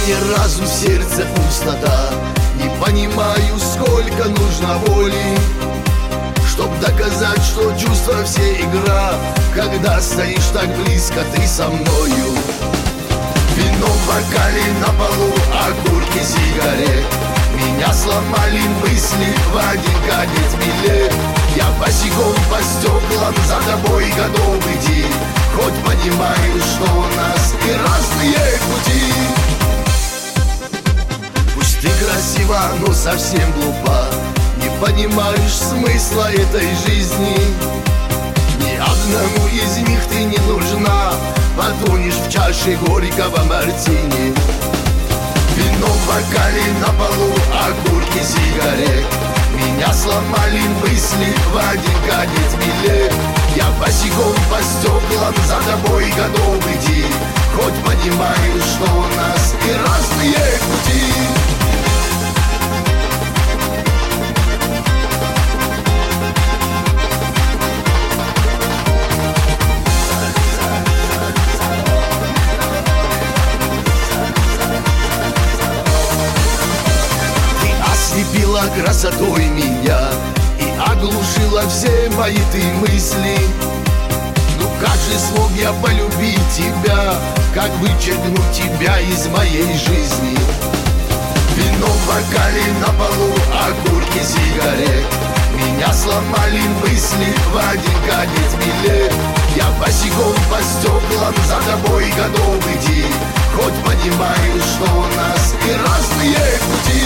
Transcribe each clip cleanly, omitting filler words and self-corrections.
Мне разум, сердце, пустота. Не понимаю, сколько нужно воли, чтоб доказать, что чувства все игра. Когда стоишь так близко, ты со мною. Вино в бокале, на полу окурки сигарет. Меня сломали мысли в один конец билет. Я босиком по стеклам за тобой готов идти, хоть понимаю, что у нас и разные пути. Пусть ты красива, но совсем глупа, не понимаешь смысла этой жизни. Ни одному из них ты не нужна, потонешь в чаше горького мартини. Вино в бокале, на полу окурки сигарет. Меня сломали мысли в один конец билет. Я босиком по стеклам за тобой готов идти, хоть понимаю, что у нас и разные пути. Ослепила красотой меня и оглушила все мои ты мысли. Ну как же смог я полюбить тебя, как вычеркнуть тебя из моей жизни? Вино в бокале, на полу окурки сигарет. Меня сломали мысли в один конец билет. Я босиком по стеклам за тобой готов идти, хоть понимаю, что у нас и разные пути.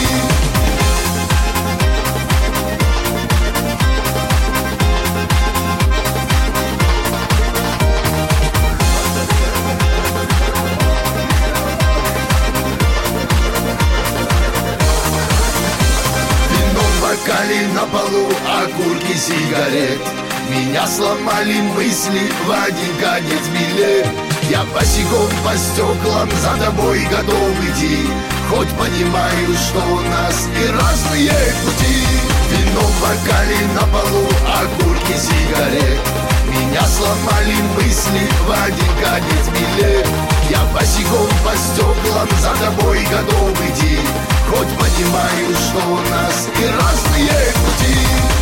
На полу окурки сигарет. Меня сломали мысли в один конец билет. Я босиком по стеклам за тобой готов идти, хоть понимаю, что у нас и разные пути. Вино в бокале, на полу окурки сигарет. Меня сломали мысли в один конец билет. Я босиком по стеклам за тобой готов идти, хоть понимаю, что у нас и разные пути.